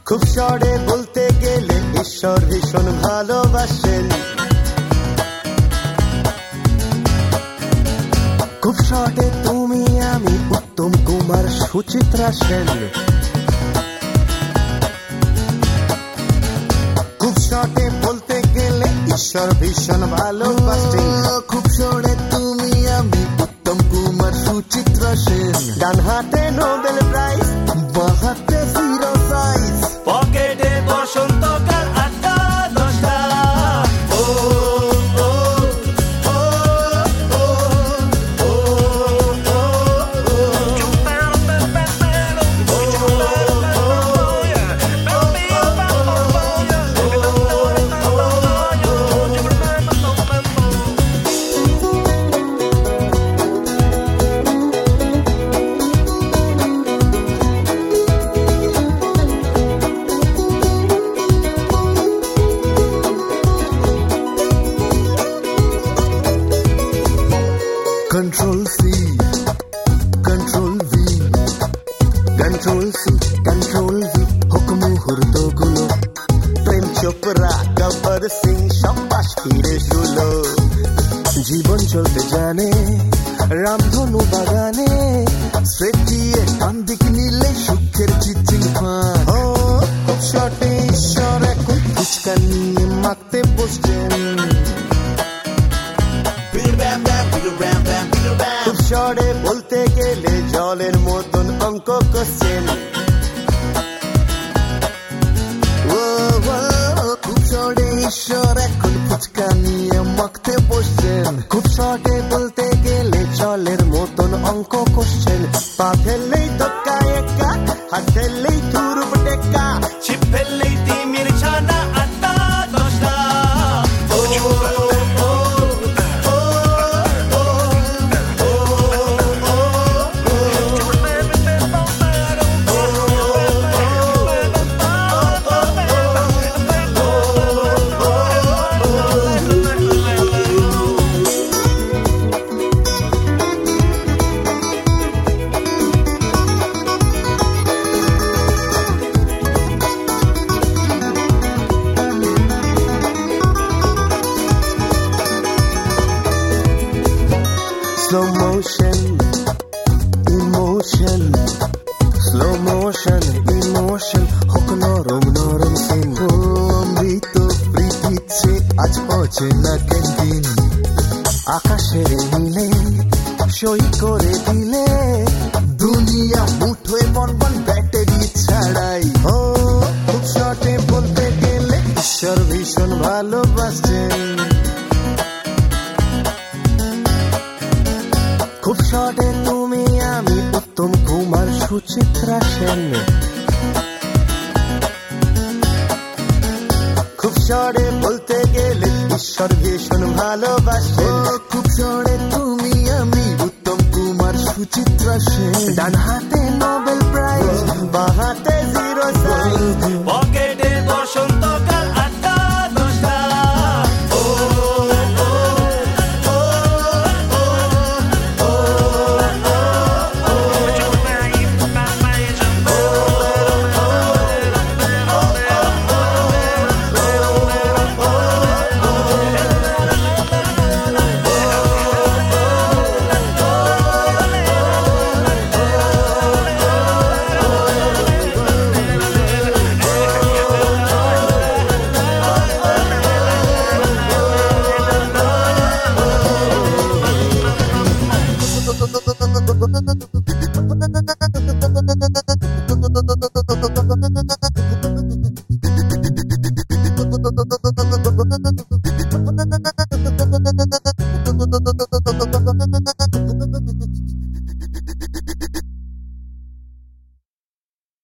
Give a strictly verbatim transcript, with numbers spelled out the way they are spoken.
খুব শর্টে বলতে গেলে ঈশ্বর ভীষণ ভালোবাসেন। খুব শর্টে তুমি আমি উত্তম কুমার সুচিত্রা সেন। খুব শর্টে বলতে গেলে ঈশ্বর ভীষণ ভালোবাসেন। খুব শর্টে তুমি আমি উত্তম কুমার সুচিত্রা সেন। ডান হাতে নোবেল প্রাইজ, বাঁ হাতে জিরো সাইজ, পকেটে বসন্তকাল আটটা দশটা। ও ও ও ও ও Control C, Control V, Control C, Control V, হোক মুহূর্ত গুলো। প্রেম চোপড়া, গব্বর সিং সব পাশ ফিরে শুলো। জীবন চলতে জানে রামধনু বাগানে, সেটিয়ে টান দিক নিলে সুখের চিচিং ফান। ও খুব শর্টে ঈশ্বর এখন ফুচকা নিয়ে মাখতে বসছেন। খুব শর্টে বলতে গেলে জলের মতন অঙ্ক কষছেন। ও ও, খুব শর্টে ঈশ্বর এখন ফুচকা নিয়ে মাখতে বসছেন। খুব শর্টে বলতে গেলে জলের মতন অঙ্ক কষছেন। পা ফেললেই দোক্কা একা, হাত ফেললেই তুরুপ টেক্কা, ছিপ ফেললেই তিমির ছানা আটটা দশটা। ও ও Slow motion, emotion, slow motion, emotion, হোক নরম নরম সিন। ও অমৃত প্রীতিছে আজ অচেনা ক্যান্টিন, আকাশের নীলে সই করে দিলে দুনিয়া মুঠোয় বন বন ব্যাটারি ছাড়াই। ও খুব শর্টে বলতে গেলে ঈশ্বর ভীষণ ভালোবাসেন। খুব শর্টে তুমি আমি উত্তম কুমার সুচিত্রা সেন। খুব শর্টে বলতে গেলে ঈশ্বর ভীষণ ভালোবাসেন। খুব শর্টে তুমি আমি উত্তম কুমার সুচিত্রা সেন। ডান হাত